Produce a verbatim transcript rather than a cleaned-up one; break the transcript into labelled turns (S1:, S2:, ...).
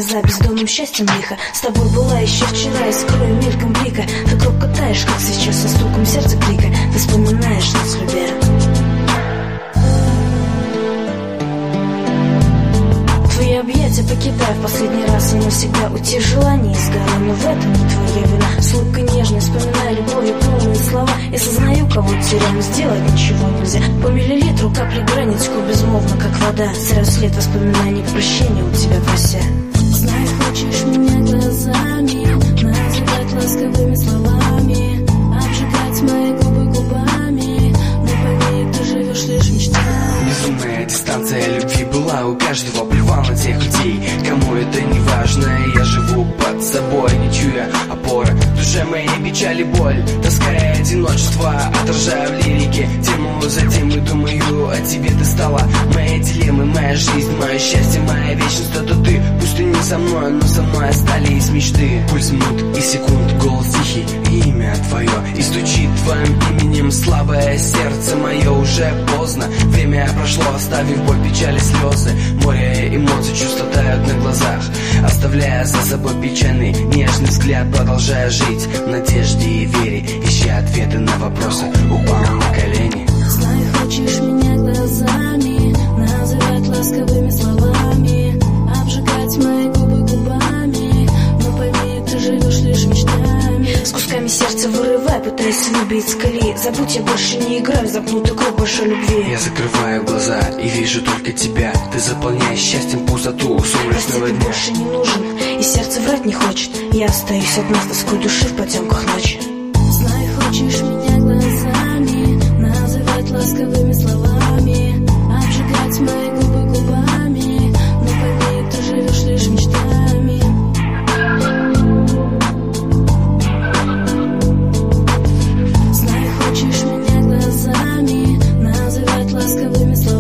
S1: глаза бездомным счастьем лихо. С тобой была еще вчера, и скрою мельком блика. Ты крепко таешь, как сейчас, со стуком сердца клика. Ты вспоминаешь нас, любя. Твои объятия покидаю в последний раз и навсегда. Уйти в желании изгораю, но в этом не твоя вина. С улыбкой нежной вспоминаю любовью полные слова. Я сознаю, кого теряю, но сделать ничего нельзя. По миллилитру капли грани теку безмолвно, как вода. Зря след воспоминаний, прощения у тебя прося.
S2: Знаю, хочешь меня глазами называть ласковыми словами, обжигать мои губы губами, но пойми, ты живешь лишь мечтами.
S3: Безумная дистанция любви была у каждого. Плевал на тех людей, кому это не важно. Я живу под собой, не чуя опоры. В душе моей печаль и боль, тоска и одиночество отражаю в лирике. Тему за тем и думаю, о тебе ты стала моей дилеммой, моя жизнь, мое счастье, моя вечность. Это ты, пусть ты не со мной, но со мной остались мечты. Пульс минут и секунд, голос тихий и имя твое, и стучит твоим именем слабое сердце мое. Уже поздно, время прошло, оставив боль, печаль и слезы. Море эмоций, чувства тают на глазах, оставляя за собой печальный нежный взгляд. Продолжая жить в надежде и вере, ища ответы на вопросы, упал на колени.
S2: Знаю, хочешь меня глазами называть ласковыми словами, обжигать мои губы губами, но пойми, ты живешь лишь мечтами.
S1: С кусками сердца вырывай, пытаясь выбить с колеи. Забудь, я больше не играю в замкнутый круг большой любви.
S3: Я закрываю глаза и вижу только тебя. Ты заполняешь счастьем пустоту сумрачного дня.
S1: Больше не нужен, и сердце врать не хочет. Я остаюсь одна с тоской души в потемках ночи.
S2: Знаю, хочешь меня глазами называть ласковыми словами, обжигать мои губы губами, но пойми, ты живешь лишь мечтами. Знаю, хочешь меня глазами называть ласковыми словами,